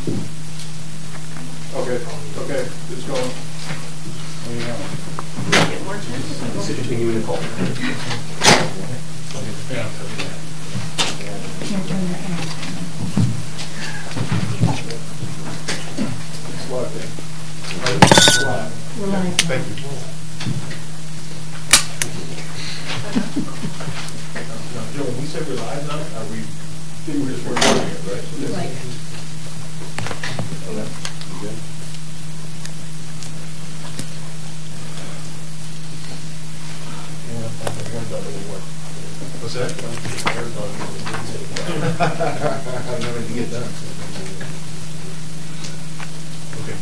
Okay, it's going. There you go. Get more chances. Sit between you and Nicole. Yeah. Can't turn that on. We're live. Thank you. Now, Joe, when we say we're live now, are we, we're just recording it, right? Right. Okay. You good? What's that? I don't know when to get done. Okay.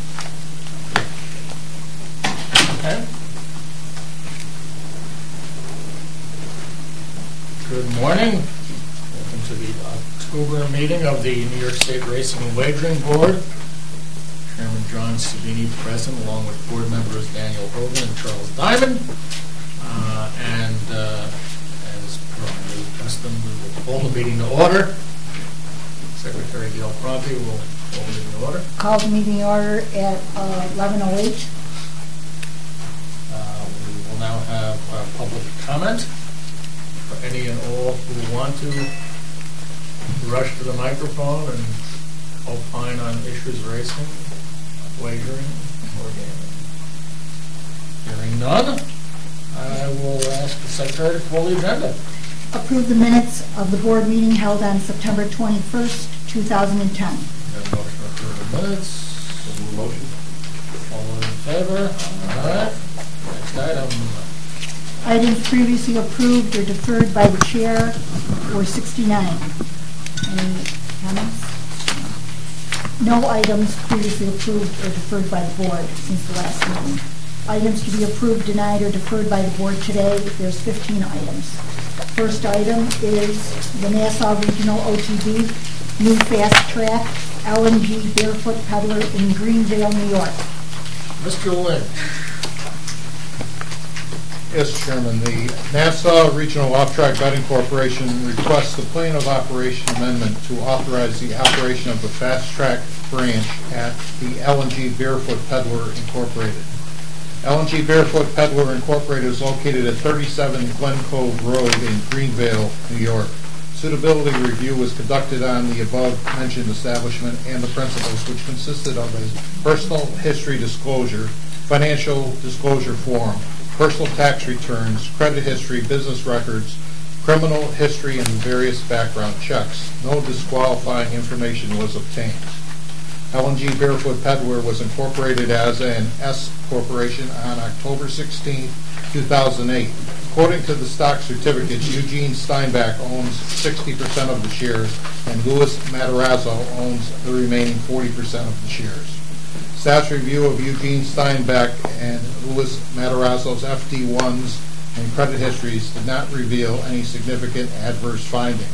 Okay. Good morning. Welcome to the October meeting of the New York State Racing and Wagering Board. Chairman John Sabini present, along with board members Daniel Hogan and Charles Diamond. As per our new custom, we will call the meeting to order. Secretary Gail Prompe will call the meeting to order. Call the meeting order at 11:08. We will now have public comment for any and all who want to rush to the microphone and opine on issues racing, wagering, or gaming. Hearing none, I will ask the secretary to call the agenda. Approve the minutes of the board meeting held on September 21st, 2010. We have a motion to approve the minutes. Motion? All those in favor? All right. Next item. Items previously approved or deferred by the chair were 69. Any comments? No items previously approved or deferred by the board since the last meeting. Items to be approved, denied, or deferred by the board today, there's 15 items. First item is the Nassau Regional OTB new fast track LNG Barefoot Peddler in Greenvale, New York. Mr. Lynch. Yes, Chairman. The Nassau Regional Off-Track Betting Corporation requests the plan of operation amendment to authorize the operation of the Fast Track branch at the LNG Barefoot Peddler Incorporated. LNG Barefoot Peddler Incorporated is located at 37 Glen Cove Road in Greenvale, New York. Suitability review was conducted on the above-mentioned establishment and the principles, which consisted of a personal history disclosure, financial disclosure form, personal tax returns, credit history, business records, criminal history, and various background checks. No disqualifying information was obtained. LNG Barefoot Peddler was incorporated as an S corporation on October 16, 2008. According to the stock certificates, Eugene Steinbach owns 60% of the shares and Louis Matarazzo owns the remaining 40% of the shares. Staff's review of Eugene Steinbach and Louis Matarazzo's FD1s and credit histories did not reveal any significant adverse findings.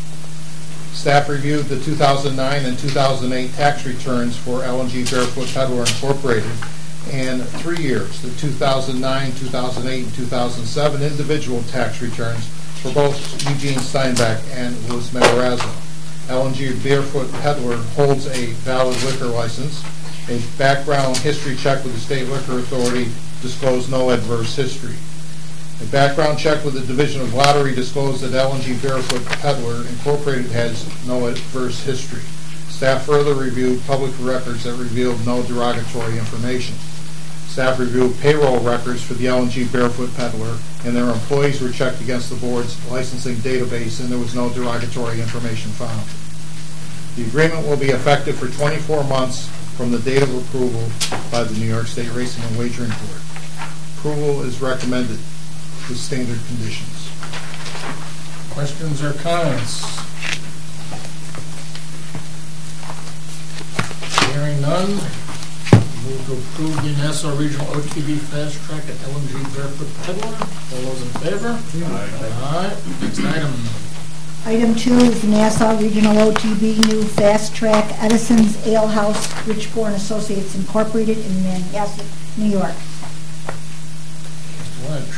Staff reviewed the 2009 and 2008 tax returns for LNG Barefoot Peddler Incorporated and 3 years, the 2009, 2008, and 2007 individual tax returns for both Eugene Steinbach and Louis Matarazzo. LNG Barefoot Peddler holds a valid liquor license. A background history check with the State Liquor Authority disclosed no adverse history. A background check with the Division of Lottery disclosed that LNG Barefoot Peddler Incorporated has no adverse history. Staff further reviewed public records that revealed no derogatory information. Staff reviewed payroll records for the LNG Barefoot Peddler, and their employees were checked against the board's licensing database, and there was no derogatory information found. The agreement will be effective for 24 months from the date of approval by the New York State Racing and Wagering Board. Approval is recommended with standard conditions. Questions or comments? Hearing none, move to approve the Nassau Regional OTB Fast Track at LNG Barefoot Peddler. All those in favor? Aye. Next item. Item 2 is the Nassau Regional OTB new fast track Edison's Ale House, Richborn Associates Incorporated in Manhasset, New York. Mr. Lynch.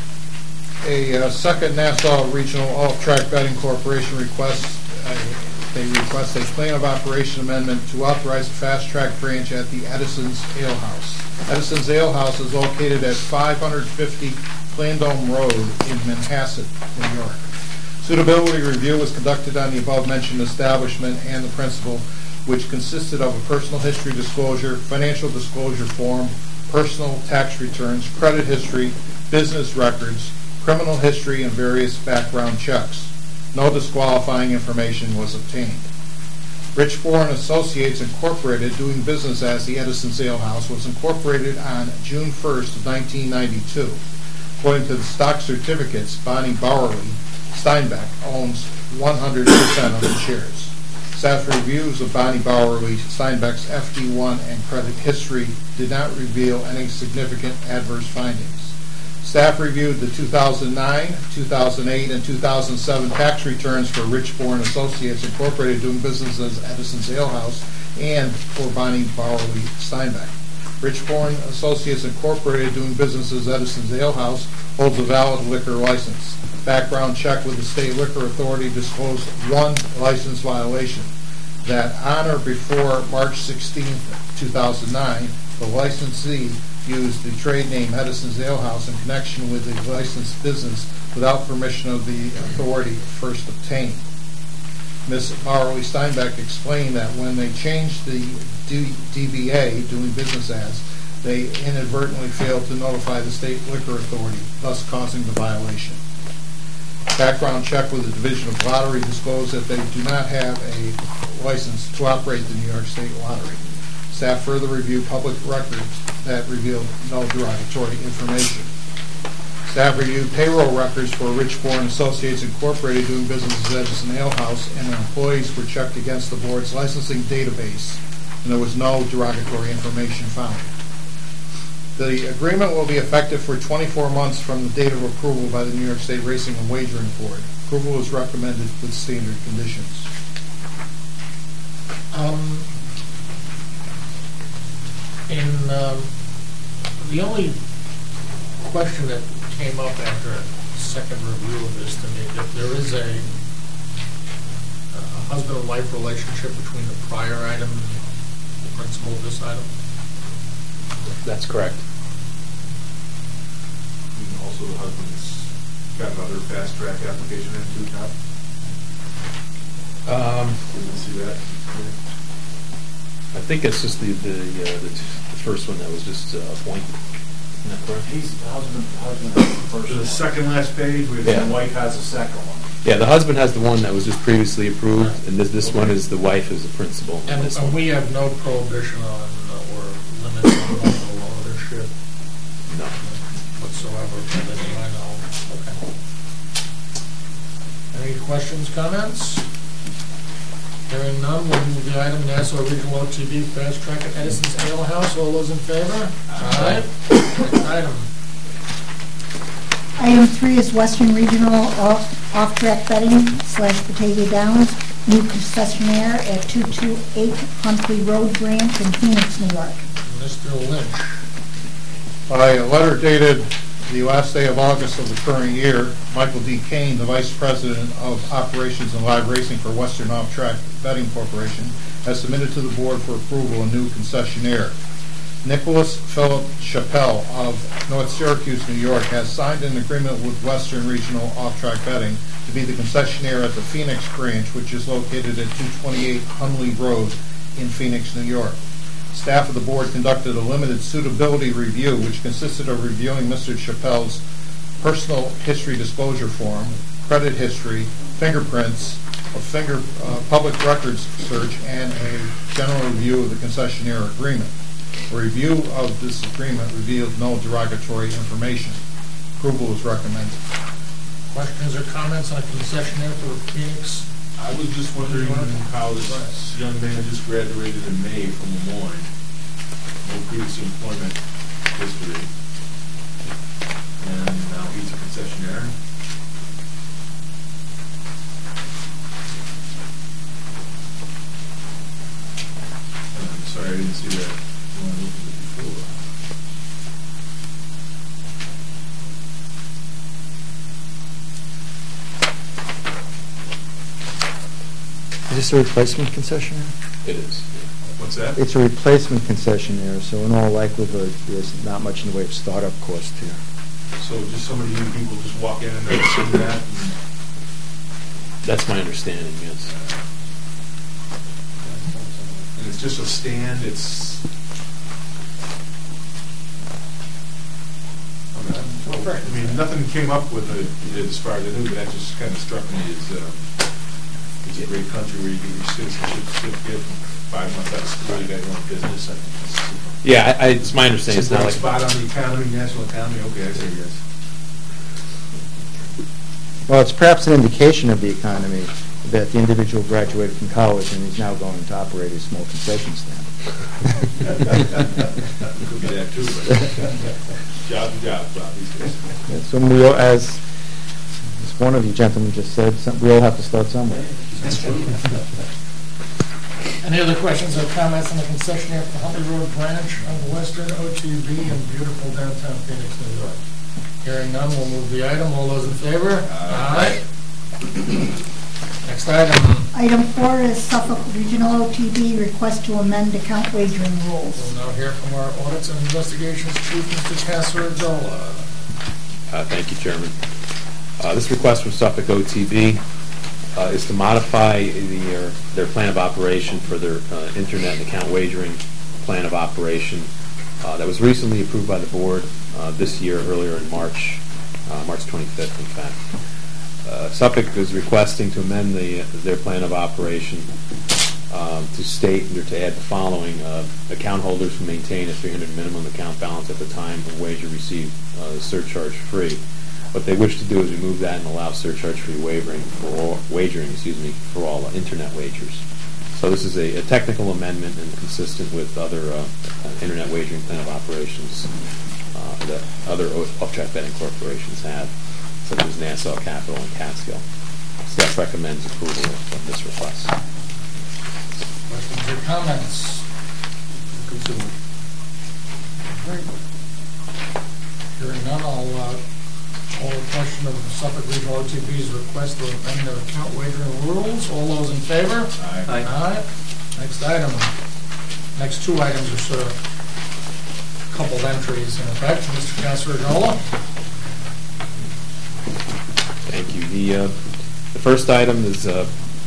A second Nassau Regional Off-Track Betting Corporation requests they request a plan of operation amendment to authorize a fast-track branch at the Edison's Ale House. Edison's Ale House is located at 550 Plandome Road in Manhasset, New York. Suitability review was conducted on the above-mentioned establishment and the principal, which consisted of a personal history disclosure, financial disclosure form, personal tax returns, credit history, business records, criminal history, and various background checks. No disqualifying information was obtained. Richborn Associates Incorporated, doing business as the Edison's Ale House, was incorporated on June 1st of 1992. According to the stock certificates, Bonnie Bowerly Steinbeck owns 100% of the shares. Staff reviews of Bonnie Bowerly Steinbeck's FD1 and credit history did not reveal any significant adverse findings. Staff reviewed the 2009, 2008, and 2007 tax returns for Richborn Associates Incorporated, doing business as Edison's Ale House, and for Bonnie Bowerly Steinbeck. Richborn Associates Incorporated, doing business as Edison's Ale House, holds a valid liquor license. Background check with the State Liquor Authority disclosed one license violation, that on or before March 16, 2009, the licensee used the trade name Edison's Ale House in connection with the licensed business without permission of the authority first obtained. Ms. Bowerly Steinbeck explained that when they changed the DBA, doing business as, they inadvertently failed to notify the State Liquor Authority, thus causing the violation. Background check with the Division of Lottery disclosed that they do not have a license to operate the New York State Lottery. Staff further reviewed public records that revealed no derogatory information. Staff reviewed payroll records for Richborn Associates Incorporated, doing business as Edison Ale House, and their employees were checked against the board's licensing database, and there was no derogatory information found. The agreement will be effective for 24 months from the date of approval by the New York State Racing and Wagering Board. Approval is recommended with standard conditions. The only question that came up after a second review of this to me, that there is a husband and wife relationship between the prior item and the principal of this item. That's correct. And also the husband's got another fast track application in too, Todd? Didn't see that. I think it's just the first one that was just appointed. Isn't that correct? He's the husband has the first The one. second last page, we Yeah. have The wife has the second one. Yeah, the husband has the one that was just previously approved, and this one is the wife is the principal. And we have no prohibition on or limits on multiple ownership No. whatsoever, that I know. Okay. Any questions, comments? Hearing none, we'll move the item, Nassau Regional OTB Fast Track at Edison's Ale House. All those in favor? Aye. Next item. Item 3 is Western Regional Off-Track Betting / Batavia Downs, new concessionaire at 228 Huntley Road Branch in Phoenix, New York. Mr. Lynch. By a letter dated the last day of August of the current year, Michael D. Kane, the Vice President of Operations and Live Racing for Western Off-Track Betting Corporation, has submitted to the board for approval a new concessionaire. Nicholas Philip Chappelle of North Syracuse, New York, has signed an agreement with Western Regional Off-Track Betting to be the concessionaire at the Phoenix branch, which is located at 228 Hunley Road in Phoenix, New York. Staff of the board conducted a limited suitability review, which consisted of reviewing Mr. Chappelle's personal history disclosure form, credit history, fingerprints, a public records search, and a general review of the concessionaire agreement. A review of this agreement revealed no derogatory information. Approval is recommended. Questions or comments on concessionaire for Phoenix? I was just wondering how this young man just graduated in May from Lemoyne. No previous employment history. And now he's a concessionaire. I'm sorry, I didn't see that when I looked at it before. Is this a replacement concessionaire? It is. What's that? It's a replacement concessionaire, so in all likelihood, there's not much in the way of startup cost here. So just some of you people just walk in and they'll see that, and That's my understanding, yes. it's just a stand, it's... I mean, nothing came up with it as far as I knew, but that just kind of struck me as, it's a great country where you get your citizenship certificate, 5 months out of school, you got your own business. I think it's Yeah, it's my understanding. It's It's a not great like spot on the economy, national economy, okay, I see, yes. Well, it's perhaps an indication of the economy that the individual graduated from college and is now going to operate a small concession stand. Could be that too, but jobs and jobs, Bob, these days. So we all, as one of you gentlemen just said, we all have to start somewhere. Any other questions or comments on the concessionaire for the Huntley Road branch on Western OTB in beautiful downtown Phoenix, New York? Hearing none, we'll move the item. All those in favor? Aye. Next item. Item 4 is Suffolk Regional OTB request to amend account wagering rules. We'll now hear from our Audits and Investigations Chief, Mr. Casaredola. Thank you, Chairman. This request from Suffolk OTB is to modify their plan of operation for their internet and account wagering plan of operation that was recently approved by the board this year, earlier in March 25th, in fact. Suffolk is requesting to amend their plan of operation to state or to add the following: account holders who maintain a $300 minimum account balance at the time of wager receive surcharge free. What they wish to do is remove that and allow surcharge-free wagering for all internet wagers. So this is a technical amendment and consistent with other internet wagering plan of operations that other off-track betting corporations have, such as Nassau Capital and Catskill. Staff recommends approval of this request. Questions or comments? Great. Hearing none, I'll call the question of Suffolk Regional OTB's request to amend their account wagering rules. All those in favor? Aye. Aye. Next item. Next two items are sort of coupled entries in effect. Mr. Casaredola. Thank you. The first item is the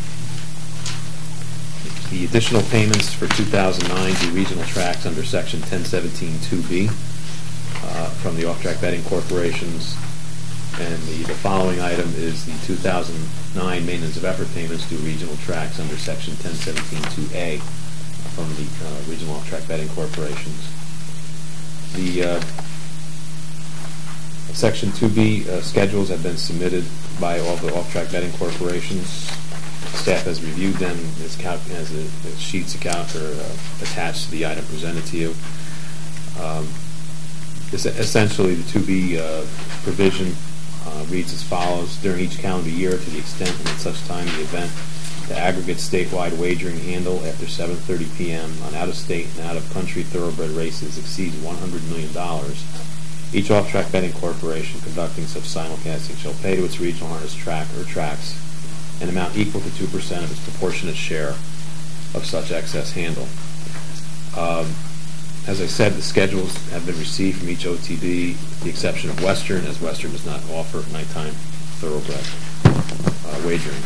additional payments for 2009 to regional tracks under Section 1017-2B from the off-track betting corporations. And the following item is the 2009 maintenance of effort payments to regional tracks under Section 1017-2A from the regional off-track betting corporations. The Section 2B schedules have been submitted by all the off-track betting corporations. Staff has reviewed them as sheets attached to the item presented to you. Essentially, the 2B provision reads as follows: during each calendar year, to the extent and at such time the event, the aggregate statewide wagering handle after 7:30 p.m. on out-of-state and out-of-country thoroughbred races exceeds $100 million, each off-track betting corporation conducting such simulcasting shall pay to its regional harness track or tracks an amount equal to 2% of its proportionate share of such excess handle. As I said, the schedules have been received from each OTB, with the exception of Western, as Western does not offer nighttime thoroughbred wagering.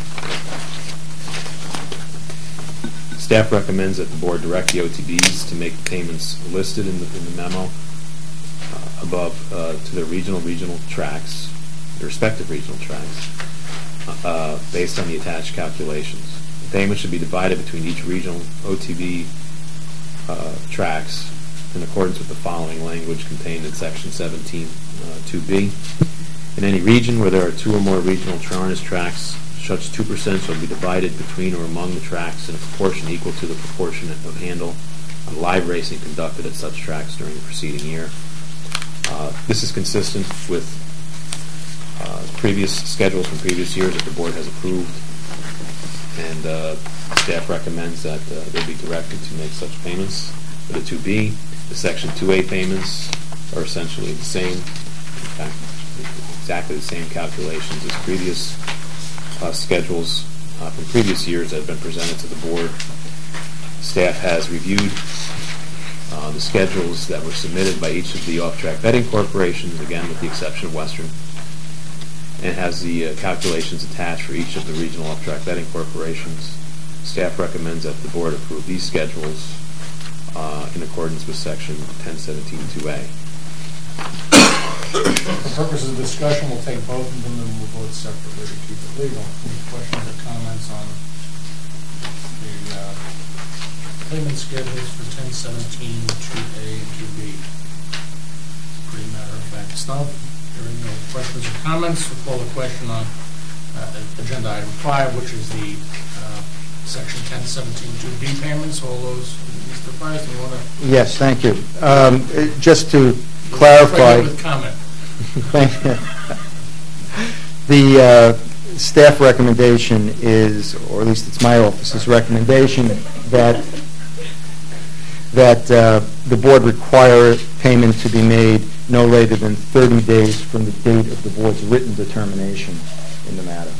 Staff recommends that the board direct the OTBs to make the payments listed in the memo above to their regional tracks, their respective regional tracks, based on the attached calculations. The payment should be divided between each regional OTB tracks in accordance with the following language contained in Section 17-2B. In any region where there are two or more regional harness tracks, such 2% shall be divided between or among the tracks in a proportion equal to the proportion of handle on live racing conducted at such tracks during the preceding year. This is consistent with previous schedules from previous years that the board has approved, and staff recommends that they be directed to make such payments. For the 2B, the Section 2A payments are essentially the same, in fact, exactly the same calculations as previous schedules from previous years that have been presented to the board. Staff has reviewed the schedules that were submitted by each of the off-track betting corporations, again with the exception of Western, and has the calculations attached for each of the regional off-track betting corporations. Staff recommends that the board approve these schedules in accordance with section 1017-2A. For purposes of discussion, we'll take both of them and we'll vote separately to keep it legal. Any questions or comments on the payment schedules for 1017, 2A, and 2B? Pretty matter-of-fact stuff. Hearing no questions or comments, we'll call the question on agenda item 5, which is the section 1017, 2B payments. All those, Mr. Price, do you want to? Yes, thank you. Just to clarify. With comment. Thank you. The staff recommendation is, or at least it's my office's recommendation, that the board require payment to be made no later than 30 days from the date of the board's written determination in the matter.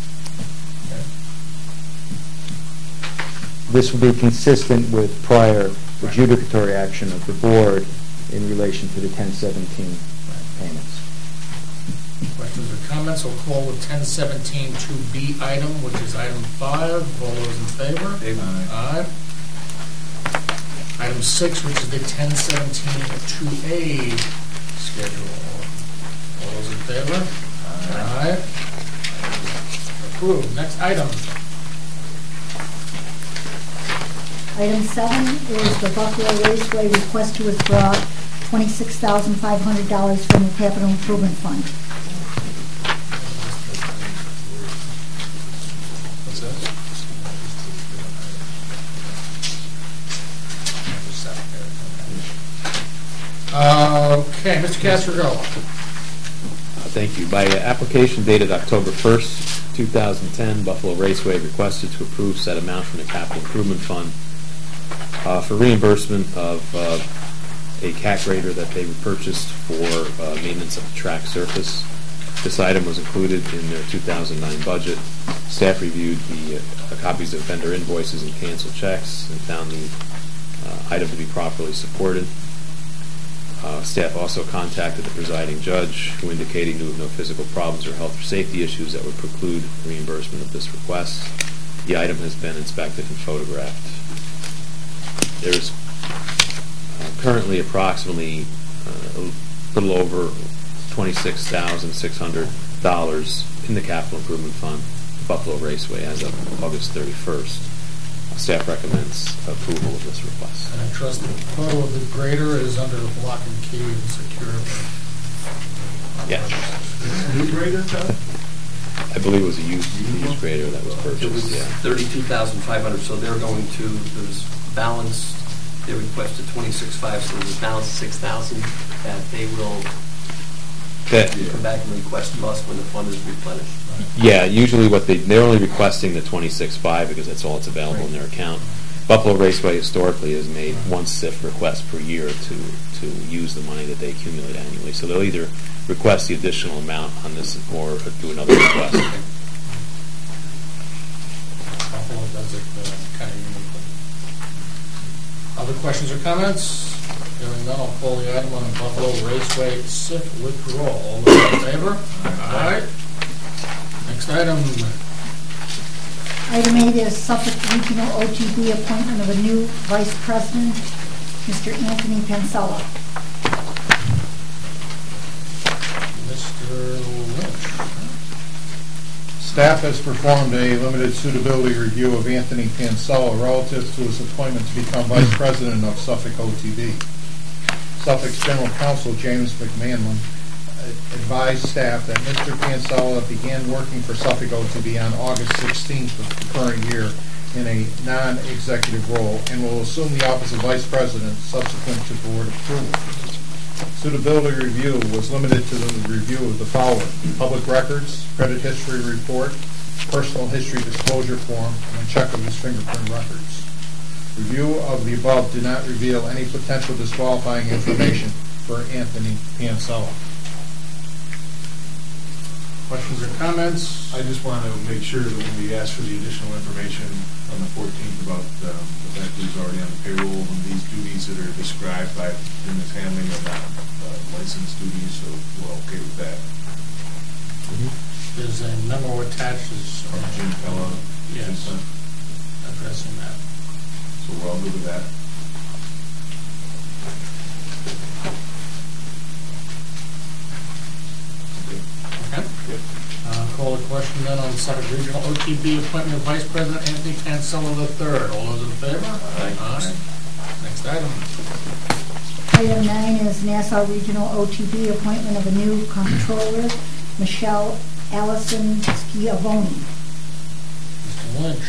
This will be consistent with prior adjudicatory action of the board in relation to the 1017 payments. Questions or comments? We'll call the 1017 2B item, which is item 5. All those in favor? Aye. Item 6, which is the 1017 2A schedule. All those in favor? Aye. Approved. Next item. Item 7 is the Buffalo Raceway request to withdraw $26,500 from the Capital Improvement Fund. What's that? Okay, Mr. Castrogalo. Thank you. By application dated October 1st, 2010, Buffalo Raceway requested to approve said amount from the Capital Improvement Fund for reimbursement of a cat grader that they purchased for maintenance of the track surface. This item was included in their 2009 budget. Staff reviewed the copies of vendor invoices and canceled checks and found the item to be properly supported. Staff also contacted the presiding judge, who indicated he knew of no physical problems or health or safety issues that would preclude reimbursement of this request. The item has been inspected and photographed. There is currently approximately a little over $26,600 in the Capital Improvement Fund, Buffalo Raceway, as of August 31st. Staff recommends approval of this request. And I trust the photo of the grader is under lock and key and secure. Yeah. New grader, Todd? I believe it was a used grader that was purchased. It was yeah. $32,500, so they're going to, there's balance, they requested $26,500, so there's a balance of $6,000 that they will come back and request from us when the fund is replenished. Yeah, usually what they're only requesting the $26,500 because that's all that's available in their account. Buffalo Raceway historically has made one SIF request per year to use the money that they accumulate annually. So they'll either request the additional amount on this or do another request. Buffalo does it kind of uniquely. Other questions or comments? Hearing none, I'll call the item on the Buffalo Raceway SIF withdrawal. All those in favor? Aye. Next item. Item 8 is Suffolk Regional OTB appointment of a new vice president, Mr. Anthony Pansella. Mr. Lynch. Staff has performed a limited suitability review of Anthony Pansella relative to his appointment to become Vice President of Suffolk OTB. Suffolk's General Counsel, James McManlin, advised staff that Mr. Pansella began working for Suffolk OTB on August 16th of the current year in a non-executive role and will assume the office of Vice President subsequent to board approval. Suitability review was limited to the review of the following: public records, credit history report, personal history disclosure form, and a check of his fingerprint records. Review of the above did not reveal any potential disqualifying information for Anthony Pansella. Questions or comments? I just want to make sure that when we ask for the additional information on the 14th about the fact that he's already on the payroll, and these duties that are described by Ms. Hamling are not licensed duties, so we're okay with that. There's a memo attached as From Jim Pella. Yes. Addressing that. So we're all good with that. Okay. Yep. Call the question then on Suffolk Regional OTB appointment of Vice President Anthony Cancelo III. All those in favor? Aye. Next item. Item 9 is Nassau Regional OTB, appointment of a new controller, Michelle Allison Schiavone. Mr. Lynch.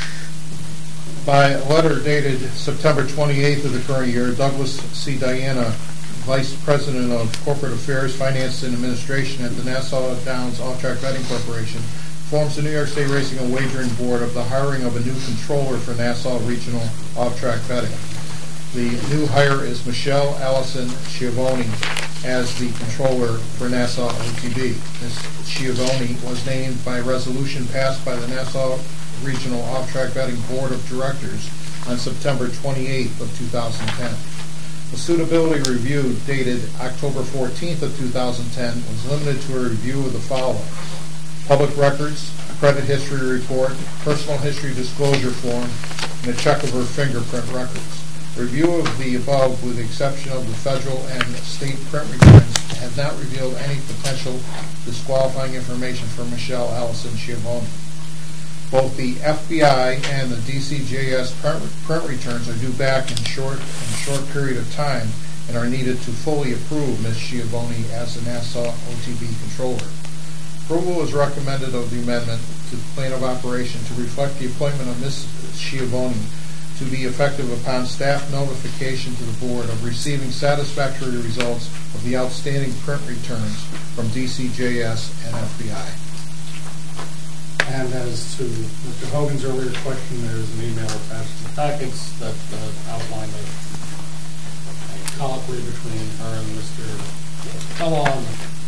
By letter dated September 28th of the current year, Douglas C. Diana, Vice President of Corporate Affairs, Finance, and Administration at the Nassau Downs Off-Track Betting Corporation, forms the New York State Racing and Wagering Board of the hiring of a new controller for Nassau Regional Off-Track Betting. The new hire is Michelle Allison Schiavone as the controller for Nassau OTB. Ms. Schiavone was named by resolution passed by the Nassau Regional Off-Track Betting Board of Directors on September 28th of 2010. The suitability review dated October 14th of 2010 was limited to a review of the following: public records, credit history report, personal history disclosure form, and a check of her fingerprint records. Review of the above, with the exception of the federal and state print returns, have not revealed any potential disqualifying information for Michelle Allison Schiavone. Both the FBI and the DCJS print returns are due back in a short period of time and are needed to fully approve Ms. Schiavone as the Nassau OTB controller. Approval is recommended of the amendment to the plan of operation to reflect the appointment of Ms. Schiavone to be effective upon staff notification to the board of receiving satisfactory results of the outstanding print returns from DCJS and FBI. And as to Mr. Hogan's earlier question, there is an email attached to the packets that outlined a colloquy between her and Mr. Kellogg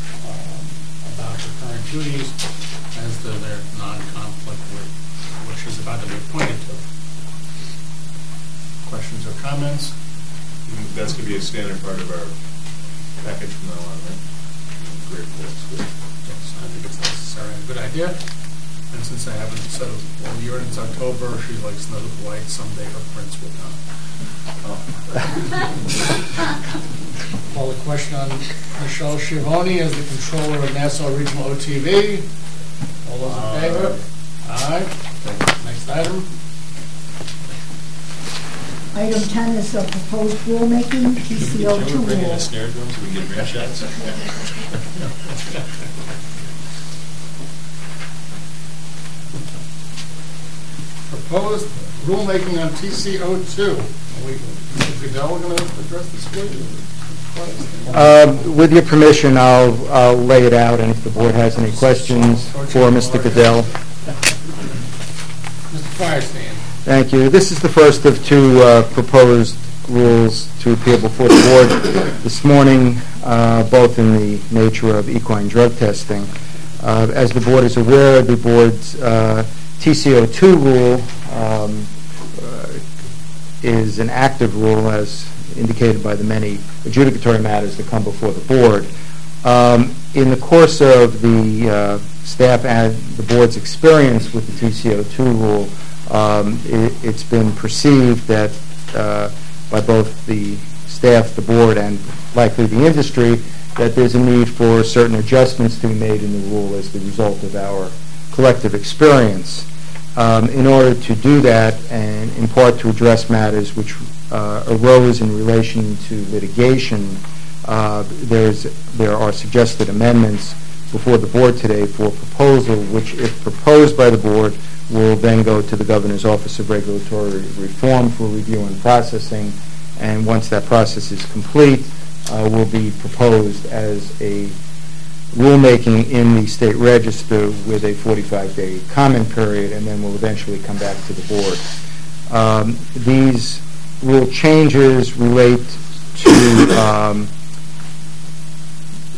about her current duties as to their non-conflict with what she's about to be appointed to. Questions or comments? That's going to be a standard part of our package from now on, right? Great, that's good. Yes, I think it's necessary and a good idea. And since I haven't said all year and it's October, she's like Snow White, someday her prince will come. Call the question on Michelle Schiavone as the controller of Nassau Regional OTB. All those in favor? Aye. Next item. Item 10 is a proposed rulemaking, TCO2 Can we bring in rule. a snare drum so we can get ring shots? Proposed rulemaking on TCO2. Mr. Goodell, we're going to address this, please. With your permission, I'll lay it out, and if the board has any questions for Mr. Goodell. Mr. Firestein. Thank you. This is the first of two proposed rules to appear before the board this morning, both in the nature of equine drug testing. As the board is aware, the board's TCO2 rule is an active rule, as indicated by the many adjudicatory matters that come before the board. In the course of the staff and the board's experience with the TCO2 rule, it's been perceived that by both the staff, the board, and likely the industry, that there's a need for certain adjustments to be made in the rule as the result of our collective experience. In order to do that, and in part to address matters which arose in relation to litigation, there are suggested amendments before the board today for proposal, which, if proposed by the board, will then go to the Governor's Office of Regulatory Reform for review and processing, and once that process is complete, will be proposed as a rulemaking in the state register with a 45-day comment period, and then will eventually come back to the board. These rule changes relate to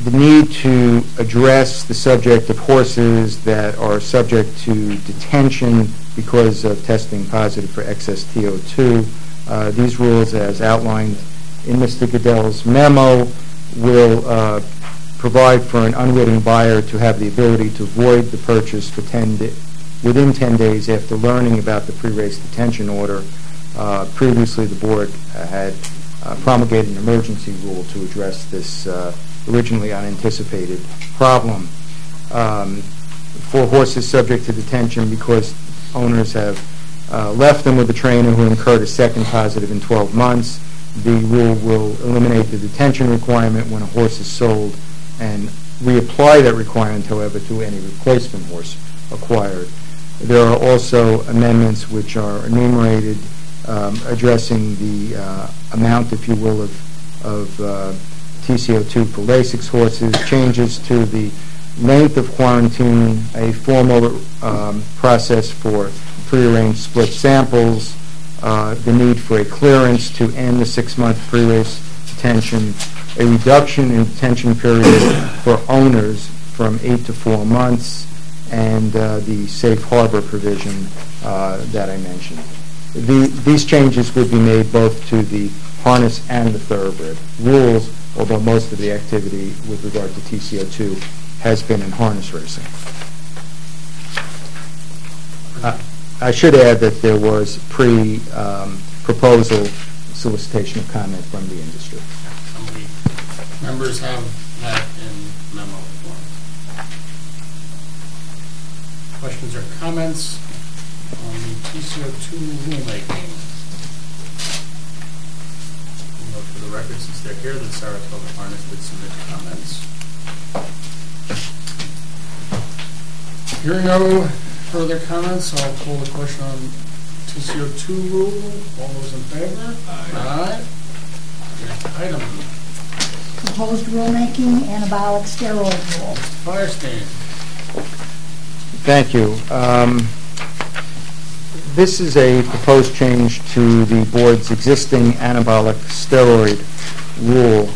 the need to address the subject of horses that are subject to detention because of testing positive for excess TO2. These rules, as outlined in Mr. Goodell's memo, will provide for an unwitting buyer to have the ability to void the purchase for within 10 days after learning about the pre-race detention order. Previously, the board had promulgated an emergency rule to address this originally unanticipated problem. For horses subject to detention because owners have left them with a trainer who incurred a second positive in 12 months, the rule will eliminate the detention requirement when a horse is sold and reapply that requirement, however, to any replacement horse acquired. There are also amendments which are enumerated addressing the amount, if you will, of TCO2 for Lasix horses, changes to the length of quarantine, a formal process for prearranged split samples, the need for a clearance to end the 6-month pre-race detention, a reduction in detention period for owners from 8 to 4 months, and the safe harbor provision that I mentioned. These changes would be made both to the harness and the thoroughbred rules, although most of the activity with regard to TCO2 has been in harness racing. I should add that there was pre-proposal solicitation of comment from the industry. How many members have that in memo form? Questions or comments on the TCO2 rulemaking? We'll note for the record, since they're here, that Saratoga Harness did submit comments. Hearing no further comments, I'll call the question on TCO2 rule. All those in favor? Aye. Next item. Proposed rulemaking, anabolic steroid rule. Firestein. Thank you. This is a proposed change to the board's existing anabolic steroid rule.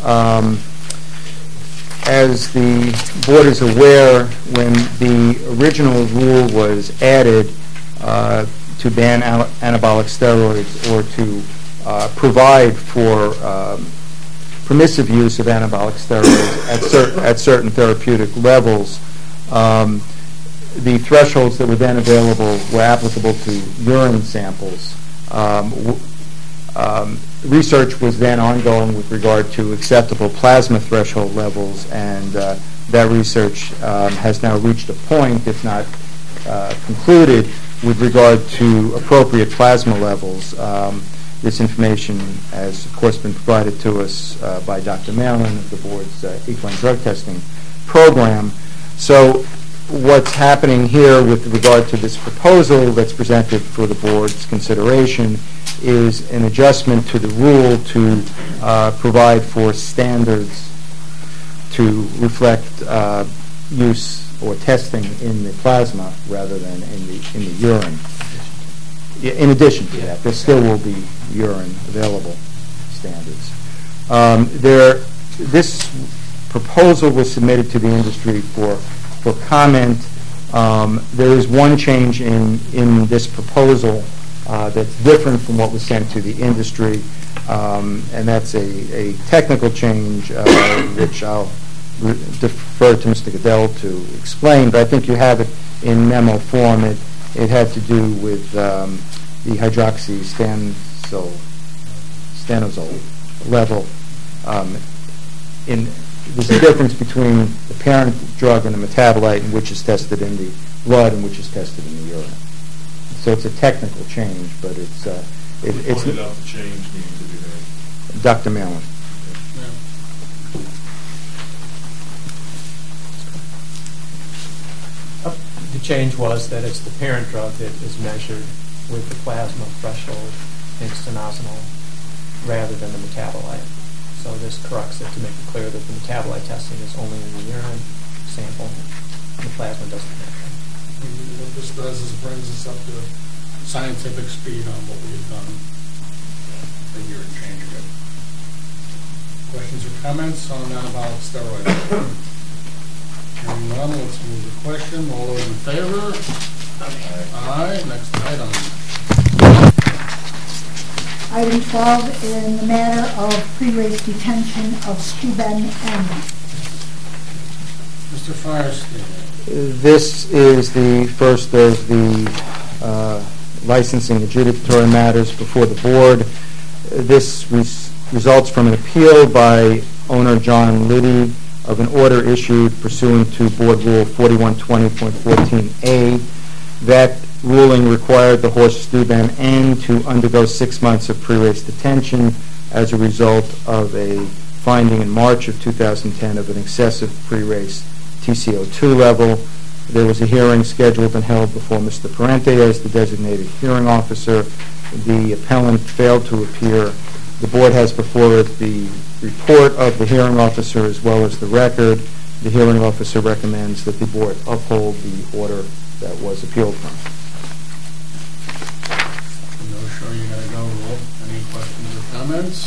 As the board is aware, when the original rule was added to ban anabolic steroids or to provide for permissive use of anabolic steroids at certain therapeutic levels, the thresholds that were then available were applicable to urine samples. Research was then ongoing with regard to acceptable plasma threshold levels, and that research has now reached a point, if not concluded, with regard to appropriate plasma levels. This information has, of course, been provided to us by Dr. Malin of the board's equine drug testing program. So what's happening here with regard to this proposal that's presented for the board's consideration is an adjustment to the rule to provide for standards to reflect use or testing in the plasma rather than in the urine. In addition to that, there still will be urine available standards. This proposal was submitted to the industry for comment. There is one change in this proposal that's different from what was sent to the industry, and that's a technical change which I'll defer to Mr. Goodell to explain, but I think you have it in memo form. It had to do with the hydroxystanozole level. There's a difference between the parent drug and the metabolite, which is tested in the blood and which is tested in the urine. So it's a technical change, but it's Pointed out the change needing to be made. Dr. Malin. The change was that it's the parent drug that is measured with the plasma threshold in stenozolol rather than the metabolite. So this corrects it to make it clear that the metabolite testing is only in the urine sample, and the plasma doesn't matter. What this does is brings us up to scientific speed on what we've done a year and change ago. Questions questions or comments on anabolic steroids? Hearing none, let's move the question. All those in favor? Aye. Next item. Item 12, in the matter of pre-race detention of Stuben M. Mr. Firestein. This is the first of the licensing adjudicatory matters before the board. This results from an appeal by owner John Liddy of an order issued pursuant to Board Rule 4120.14a. That ruling required the horse Stuben N to undergo 6 months of pre-race detention as a result of a finding in March of 2010 of an excessive pre-race TCO2 level. There was a hearing scheduled and held before Mr. Parente as the designated hearing officer. The appellant failed to appear. The board has before it the report of the hearing officer as well as the record. The hearing officer recommends that the board uphold the order that was appealed from. No, sure you gotta go, Roll. Any questions or comments?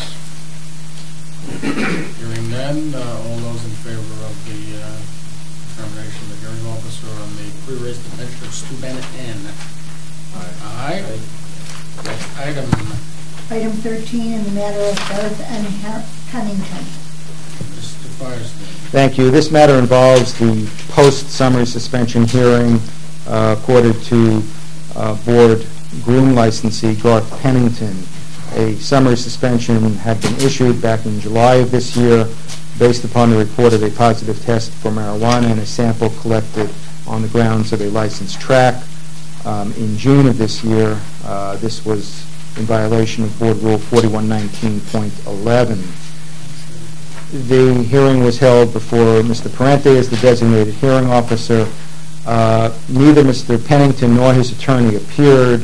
Hearing none, all those in favor of the determination of the hearing officer on the pre-race detention of Stuben N? Aye. Next item. Item 13, in the matter of Gareth N. Pennington. Mr. Firestein. Thank you. This matter involves the post-summary suspension hearing accorded to board groom licensee Garth Pennington. A summary suspension had been issued back in July of this year based upon the report of a positive test for marijuana and a sample collected on the grounds of a licensed track. In June of this year, this was in violation of Board Rule 4119.11. The hearing was held before Mr. Parente as the designated hearing officer. Neither Mr. Pennington nor his attorney appeared.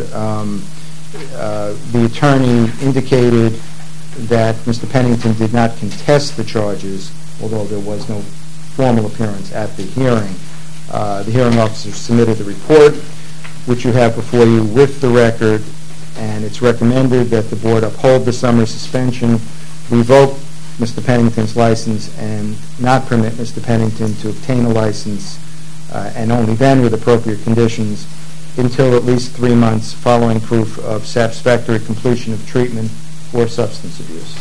The attorney indicated that Mr. Pennington did not contest the charges, although there was no formal appearance at the hearing. The hearing officer submitted the report, which you have before you with the record, and it's recommended that the board uphold the summary suspension, revoke Mr. Pennington's license, and not permit Mr. Pennington to obtain a license, and only then with appropriate conditions, until at least 3 months following proof of satisfactory completion of treatment for substance abuse.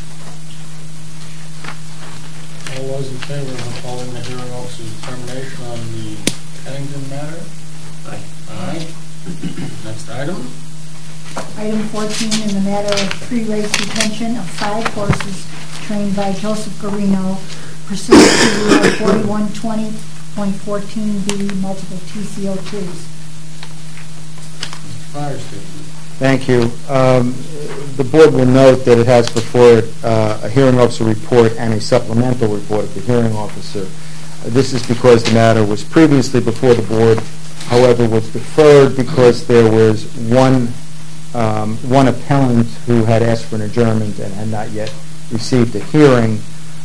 All those in favor of upholding the hearing officer's determination on the Pennington matter? Aye. Aye. Next item. Item 14, in the matter of pre-race detention of 5 horses trained by Joseph Garino pursuant to Rule 4120.14b, multiple TCO2s. Mr. Firestein. Thank you. The board will note that it has before it a hearing officer report and a supplemental report of the hearing officer. This is because the matter was previously before the board, however, was deferred because there was one appellant who had asked for an adjournment and had not yet received a hearing.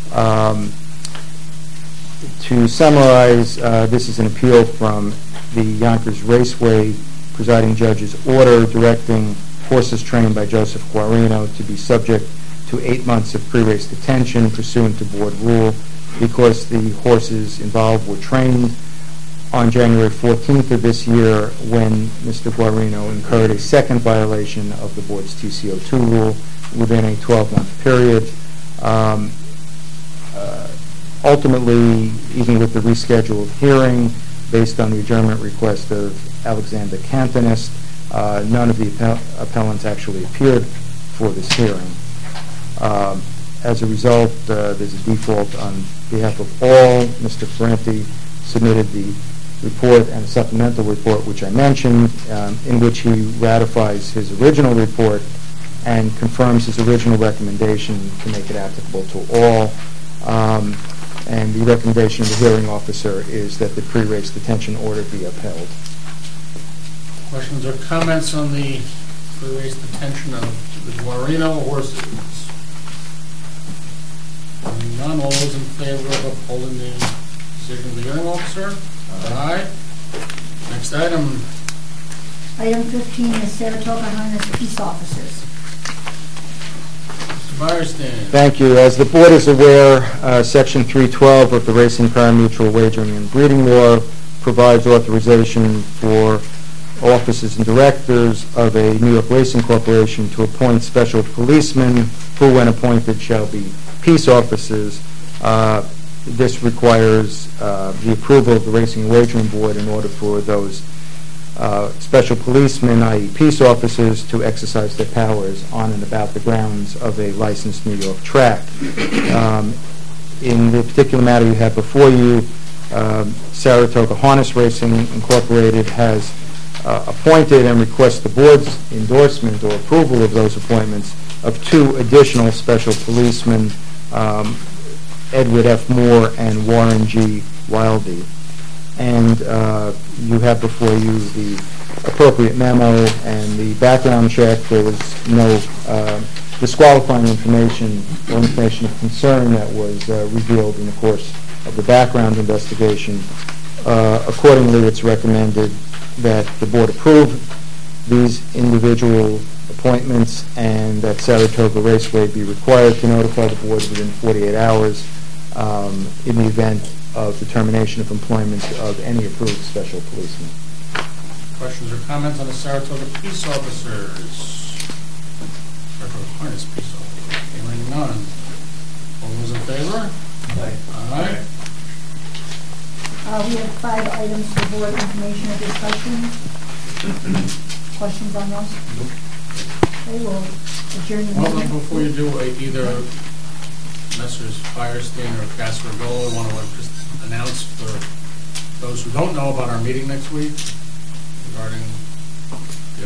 To summarize, this is an appeal from the Yonkers Raceway presiding judge's order directing horses trained by Joseph Guarino to be subject to 8 months of pre-race detention pursuant to board rule because the horses involved were trained on January 14th of this year when Mr. Guarino incurred a second violation of the board's TCO2 rule within a 12-month period. Ultimately, even with the rescheduled hearing, based on the adjournment request of Alexander Cantonist, none of the appellants actually appeared for this hearing. As a result, there's a default on behalf of all. Mr. Parente submitted the report and supplemental report, which I mentioned, in which he ratifies his original report and confirms his original recommendation to make it applicable to all. And the recommendation of the hearing officer is that the pre-race detention order be upheld. Questions or comments on the pre-race detention of the Guarino horses? None. All those in favor of upholding the decision of the hearing officer? Aye. Next item. Item 15 is Saratoga Harness Peace Officers. Mr. Firestein. Thank you. As the board is aware, Section 312 of the Racing Pari-Mutual Wagering and Breeding Law provides authorization for officers and directors of a New York Racing Corporation to appoint special policemen who, when appointed, shall be peace officers. This requires the approval of the Racing and Wagering Board in order for those special policemen, i.e. peace officers, to exercise their powers on and about the grounds of a licensed New York track. In the particular matter you have before you, Saratoga Harness Racing Incorporated has appointed and requests the board's endorsement or approval of those appointments of 2 additional special policemen, Edward F. Moore and Warren G. Wildy. And you have before you the appropriate memo and the background check. There was no disqualifying information or information of concern that was revealed in the course of the background investigation. Accordingly, it's recommended that the board approve these individual appointments and that Saratoga Raceway be required to notify the board within 48 hours in the event of the termination of employment of any approved special policeman. Questions or comments on the Saratoga Peace Officers? Saratoga Harness Peace Officers. Hearing none. All those in favor? Aye. Aye. We have 5 items for board information and discussion. Questions on those? Okay, we'll adjourn the Well, meeting. before you do, either Messrs. Firestein or Castrogola want to just announce for those who don't know about our meeting next week regarding the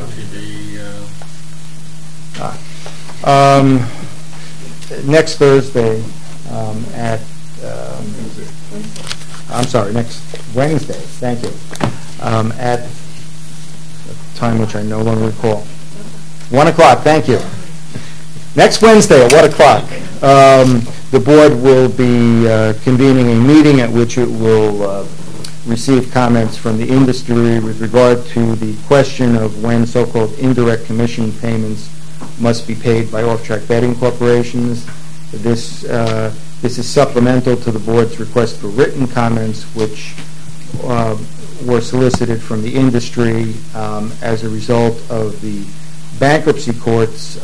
OTB. Next Thursday next Wednesday, thank you, at a time which I no longer recall. 1 o'clock, thank you. Next Wednesday at 1 o'clock, the board will be convening a meeting at which it will receive comments from the industry with regard to the question of when so-called indirect commission payments must be paid by off-track betting corporations. This is supplemental to the board's request for written comments, which were solicited from the industry as a result of the bankruptcy court's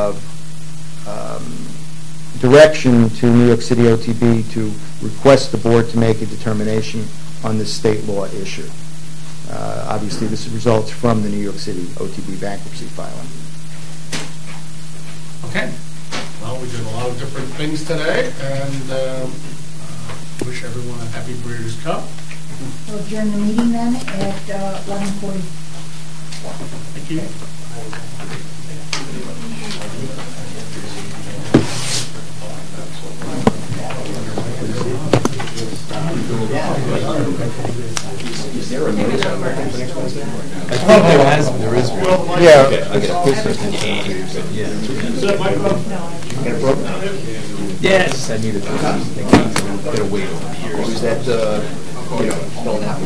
direction to New York City OTB to request the board to make a determination on this state law issue. Obviously, this results from the New York City OTB bankruptcy filing. Okay. Well, we did a lot of different things today, and wish everyone a happy Breeders' Cup. We'll adjourn the meeting then at 11:40. Thank you. Is there a notice on for next Wednesday? There is one. Yeah. Okay, I get Yes, I need a get a wait over the years. Is that spelled out?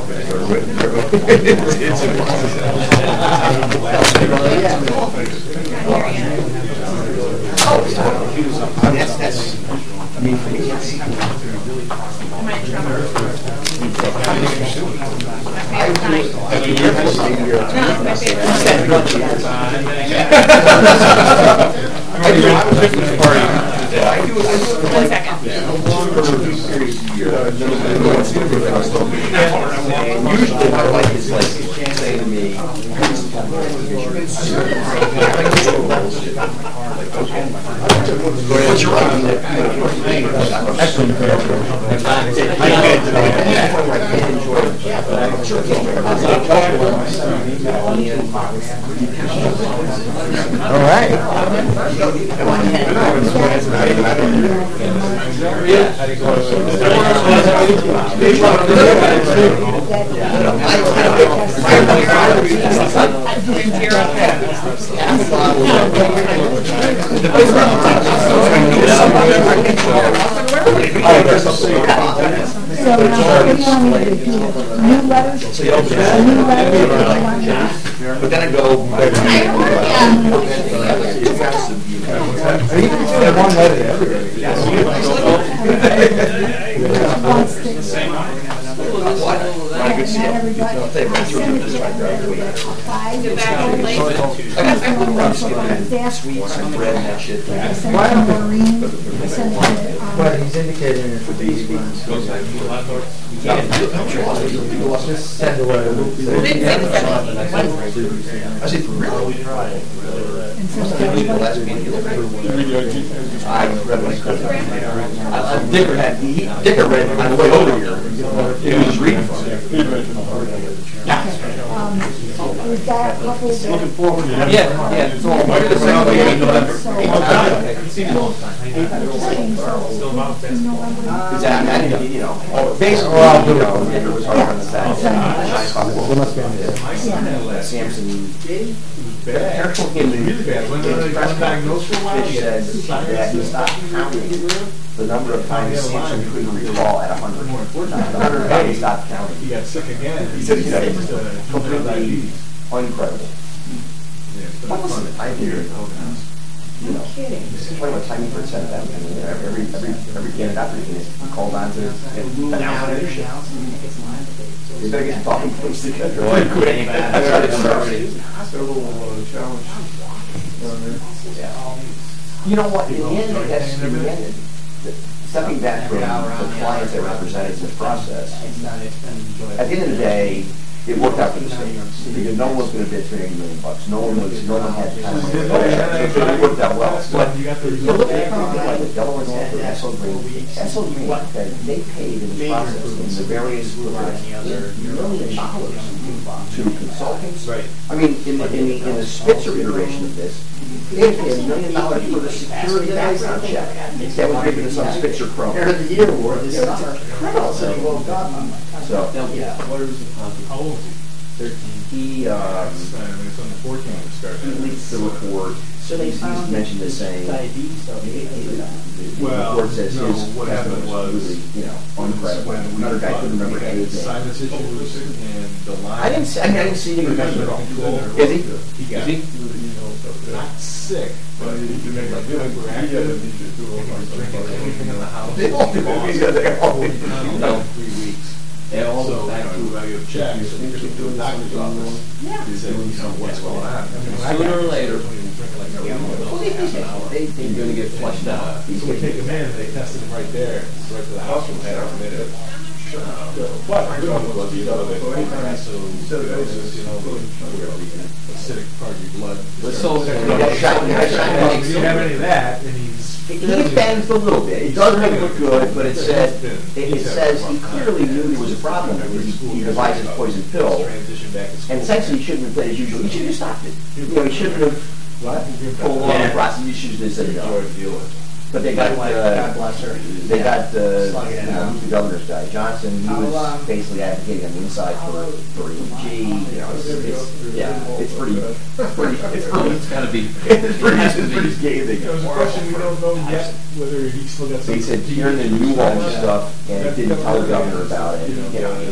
That's I mean, for me, One second. Usually my wife is like saying to me, what's your All right. So now, what do you want me to do? New letters? A new letter? But then I go. one letter to everybody. One sticker. Not everybody. I sent it to everybody at 5. Get back home late. Sweets and bread and that shit. I sent it to Maureen. I sent it to, But he's indicating it for these ones. Just send a letter. I said, really? and sent it to everybody. I read my script. Dicker read on the way over here. He was just reading from it. We've got a couple of... Looking forward to it. Yeah. So, Exactly, you know, basically, you know, it was hard on the side. They must be on there. Samson, careful him in his press conference, Fish said that he stopped counting the number of times Samson couldn't recall at 100. 100 times he stopped counting. He got sick again. He said it's completely incredible. What was the time period? You know, what about timing for set that? Every candidate operating is called on to announce leadership. You better get your talking points together. That's how it started. You know what? In the end, that's in the end. Stepping back from the clients that represented this process, at the end of the day, it worked out for the state because no one was going to bid $380 million. No one had kind of money. So it worked out well. But you look at it like the Delaware Center, Esso Green, okay, they paid in the process in the various $1 million to consultants. Right. I mean, in the Spitzer iteration of this, they paid $1 million for the security background check. That was given to some Spitzer pro. End of the year award this summer. So, What is the how old is he? 13. He It's on the 14th to start. he leaked the report. So they found mentioned this saying diabetes, so the report says no, his what happened was, really, you know, incredible. Another guy couldn't remember anything. Sinus issues and the line. I didn't see him remember at all. Is he? He got, not sick, but he could make like active. He was drinking anything in the house. They all do. He's got their own. 3 weeks. And also, regular checks, so we could do a doctor's office. He said, you know, what's going on? Sooner or later, They're you're gonna get flushed out. So we take him in, and they tested him right there, right to the hospital, had him admitted. But I don't know what you know, acidosis, you know, acidic part of your blood. Let's hope He didn't have any of that, and He bangs a little bit. It doesn't look good, but it says he clearly knew there was a problem when he devised his poison pill. And essentially, he shouldn't have played as usual. He should have stopped it. You know, he shouldn't have pulled along the process. He should have just said no. But they got God bless her. they got the governor's guy Johnson. He was basically advocating on the inside for EG. You know, it's pretty scathing. There was a question we don't know yet whether he still got some. They said Kiernan knew all this stuff and didn't tell the governor about it. You know,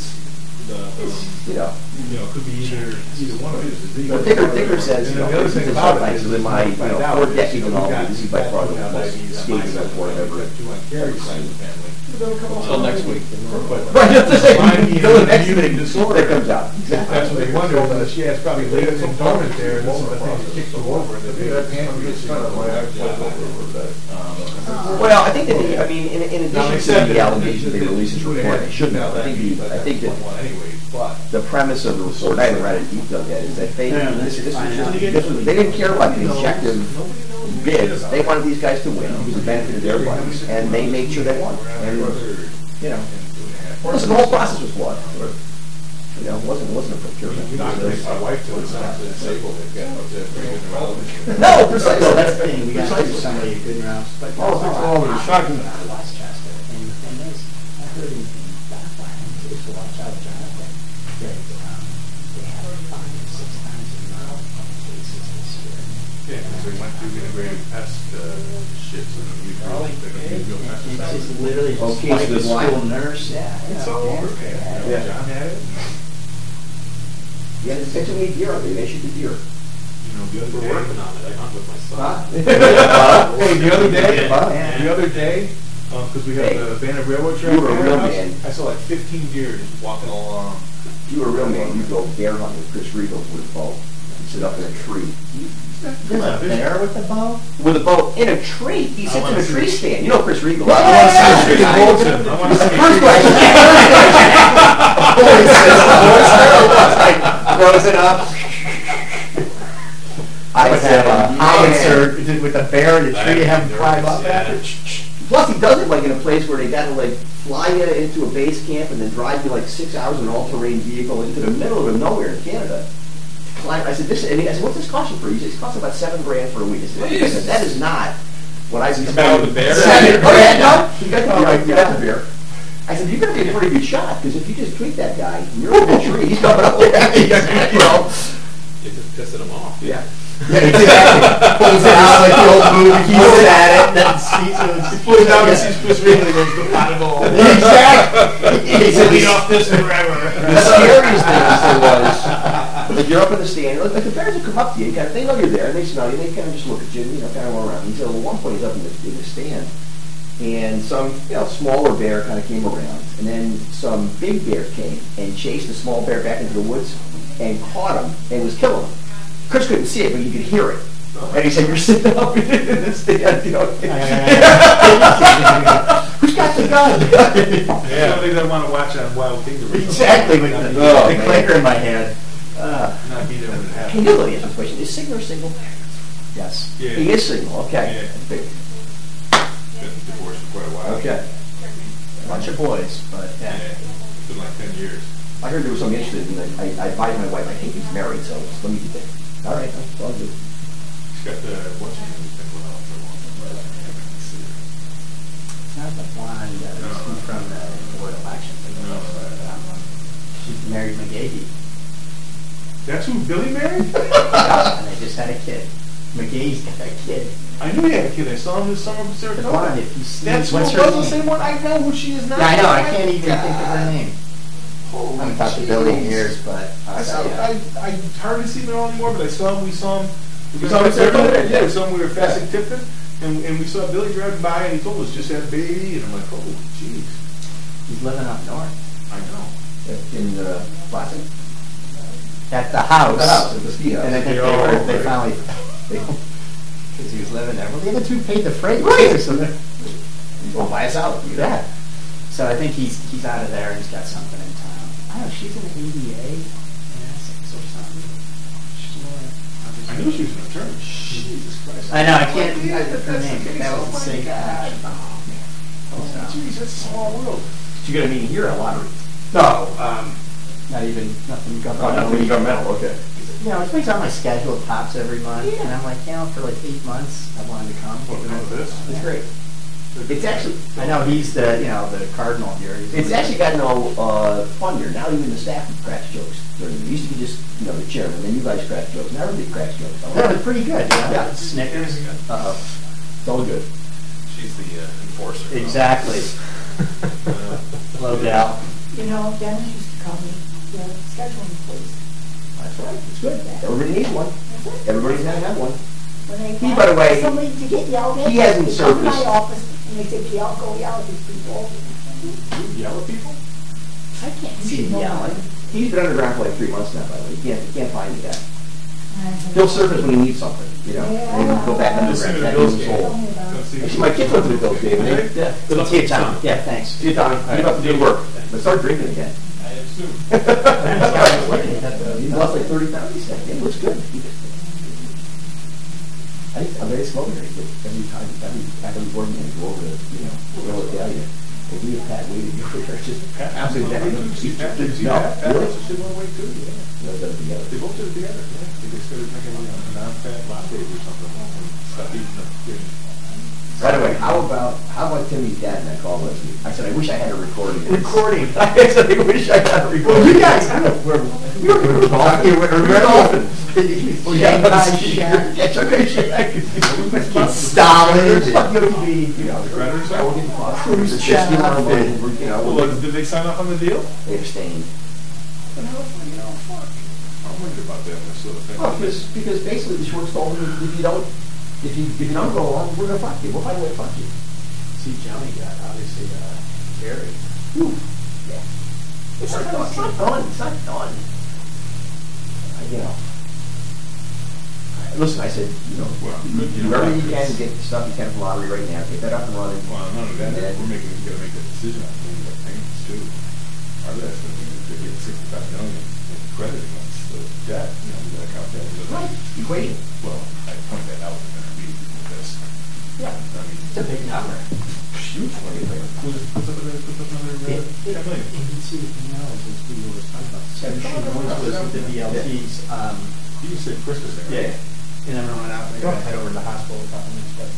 could be either one of these. But Dicker says, you know, this is something so in my 4 decades and all, this is by far the most scathing report I've ever Until next week. Right, just to say, until the next thing that comes out. That's what they wonder, but she has probably latent component there, and this is the thing that kicks you over, that they pancreas. Well, I think that in addition to the allegation they released this report, they shouldn't have. I think that the premise of the report, I haven't read it deep yet, is that they didn't care about the objective bids. They wanted these guys to win. It was the benefit of their buddies, and they made sure they won. And listen, the whole process was flawed. You know, it wasn't a procurement. My wife told us not to disable it. No, precisely. That's the thing, we got to do somebody a good round. Shocking. Westchester, and the thing is, I heard in Backline, to watch out, Jonathan, that they had 5 or 6 times the amount of cases this year. Yeah, because they went through integrated pest shits and we real pesticides. It's just literally Okay, like so a the school nurse, It's all over. Yeah. John had it. Yeah, it's such a neat deer. They shoot the deer. the other We're day. working on it. I hunt with my son. Hey, the other day, because we had Hey, the abandoned railroad track. you were a at our real house, man. I saw like 15 deer just walking along. If you were a real man, you'd go bear hunting with Chris Riegel with a bow. He'd sit up in a tree. There's a bear with a bow? With a bow in a tree. He sits in a tree stand. You know Chris Riegel. I want to see a Bolton. I want to see a First question. Throws it up. I With said, a howitzer with a bear in a tree to have him climb up Yeah. after? plus he does it like in a place where they got to like fly you into a base camp and then drive you like 6 hours in an all-terrain vehicle into the middle of nowhere in Canada. I said, I said, what's this cost you for? He said, it's costing about $7,000 for a week. I said, that is not what I was about the bear? $7,000. Oh yeah, no, you got the bear. I said, you're going to be a pretty good shot because if you just tweak that guy, you're in the tree. He's coming up there. You know. You're just pissing him off. Yeah. Yeah, exactly. Pulls it out like the old movie. He looks at it. Then He pulls it out and sees Chris Riegel and goes, the pot of gold. Exactly. He said, Lead off this forever. the scariest thing was, like you're up in the stand, like the bears will come up to you, they know you're there, and they smell you, and they kind of just look at you, kind of go around. Until at one point he's up in the stand, and some, smaller bear kind of came around, and then some big bear came and chased the small bear back into the woods and caught him and was killing him. Chris couldn't see it, but you could hear it. And he said, you're sitting up in the stand, Who's got the gun? Yeah. Something I want to watch on Wild Kingdom. Exactly, with the clicker in my hand. Not be there when it Can happens. you look at this question? Is Sigler single? Yes. Yeah. He is single, okay. Yeah. Been divorced for quite a while. Okay. Bunch of boys, but Yeah. yeah. It's been like 10 years. I heard there was something interesting, and I advised my wife, I think he's married, so let me get that. All right, that's all good. He's got the, what's his name? He's been going out for a long time. It's not the blonde that was from the board election. No. She married McGahee. That's who Billy married? Yeah, and they just had a kid. McGahee's got a kid. I knew he had a kid. I saw him this summer in The Saratoga. blonde, if you see, That's what's who her was the name? same one. I know who she is now. Yeah, I know, I can't even think of her name. I Holy haven't talked to jeez. Billy in years, but I I'll saw. tell you. I hardly see him at all anymore, but I saw him. We saw him. You saw him at Saratoga? Yeah, we saw him. We were fasting Tipton, and we saw Billy driving by, and he told us just had a baby, and I'm like, oh, jeez. He's living up north. I know. In Plaza? At the house. The house, at the ski house. And I think they finally, because he was living there. Well, the other two paid the freight. Right. too, so they're- Well, buy us out. You know. Yeah. So I think he's out of there and he's got something in town. I don't know, she's an ADA in Essex or something. I knew she was an attorney. Jesus Christ. I know, I can't, Yeah, her that's name, getting that so was a funny. safe action. Oh, jeez, that's a small world. Did you get a meeting here at lottery? No, not even, nothing Oh, governmental. nothing governmental, okay. You know, it makes on my schedule, it pops every month, and I'm like, for like 8 months, I wanted to come. What, because of this? It's great. It's actually, I know, he's the, the cardinal here. He's it's actually gotten all fun here. Now even the staff cracks jokes. It used to be just, the chairman, then you guys crack jokes. Now everybody cracks jokes. That was pretty good, Yeah. Snickers. Uh-oh. It's all good. She's the enforcer. Exactly. Hello, Gal. Dennis used to call me the scheduling police. That's right. It's good. Everybody needs one. That's it. Everybody's got to have one. When they He, by the way, somebody to get yelled at, he hasn't they come to my surfaced. office and they say, go yell at these people. You yell at people? I can't You see should no yell. one. He's been underground for like 3 months now, by the way. You can't find the guy. He'll surface when he needs something, and then he'll go back Listen to underground. the That Bills is his game. hole. Tell me about it. Actually, my kids went to the Bills game. and they- Yeah. Good luck See you, with Tom. Tom. Yeah, thanks. See you, Tommy. Keep up the good work. But start drinking again. I assume. He lost like 30 pounds. He said, it looks good. I think I'm very smoking right every time, after we board meeting, go over to, Royal Italia. They do a pat waiting over there, just absolutely. Pat, did you see No, Pat? Pat really? also did one way too, yeah. No, they're together. They both did it together, yeah. They started drinking a non-fat latte or something. And stopped eating them. By the way, how about Timmy's dad and I called last week? I said, I wish I had a recording. of this." Recording. I said, I wish I had a recording. Well, you guys, I don't know, we were golfing. We're golfing. Shanghai Shack. Yeah, Shanghai Shack. Stolid. Predators Yeah, are? we're getting caught. Cruise It's just, shop. we're, Well, did they sign off on the deal? they abstained. I'm wondering about that sort of thing. Well, because basically the shorts told him, if you don't go along, we're gonna fuck you. We'll find a way to fuck you. See, Johnny got obviously Gary. Yeah. It's not done. It's not done. You know. Listen, I said, Well, do whatever you can to get the stuff you can from lottery right now. Get that up and running. Well, none of that, And then- we're gotta make that decision on things like payments too. Our last thing is to get $65 million in credit against the debt, we gotta count that. Right, equation. Well, I point that out in our meeting because, Yeah. I mean, It's a big number. huge money there. Put another $10 million. And you see, as we were talking about, so she was with the BLTs, You can say Christmas there. yeah, and then I went out and I gotta head over to the hospital a couple minutes, but,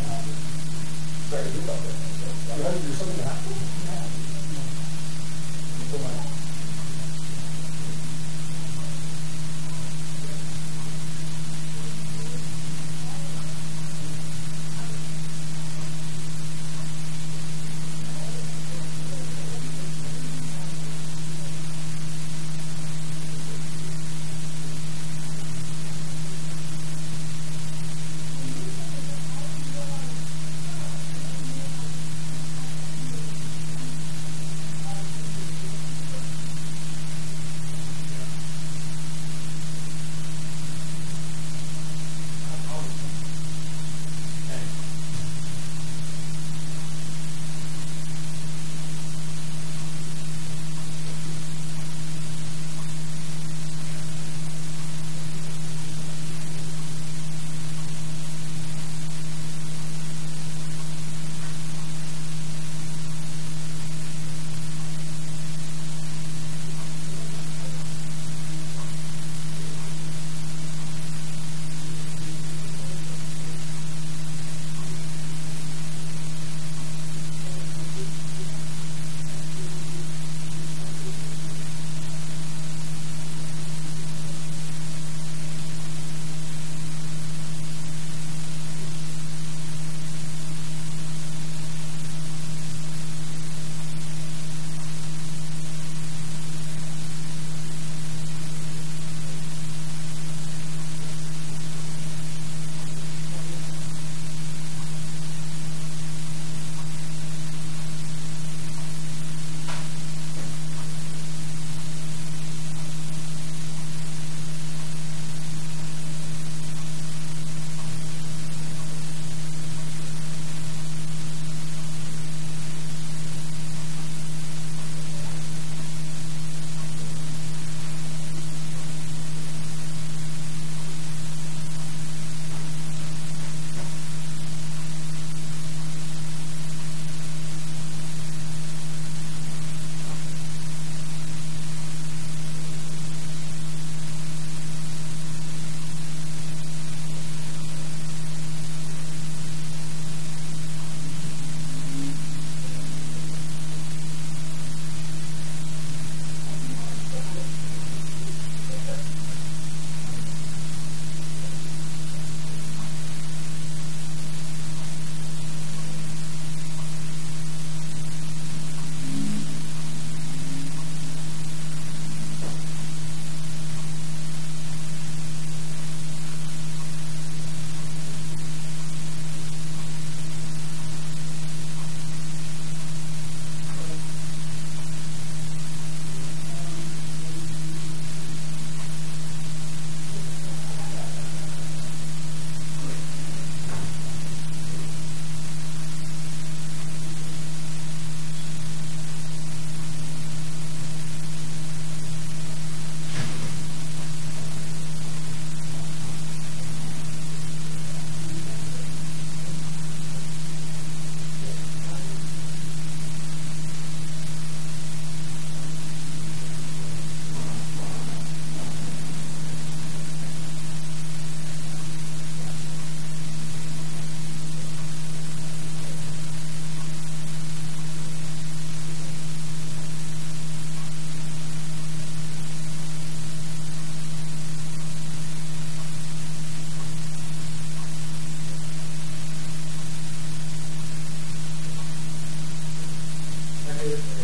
Sorry to do about that. You had to do something to happen? Any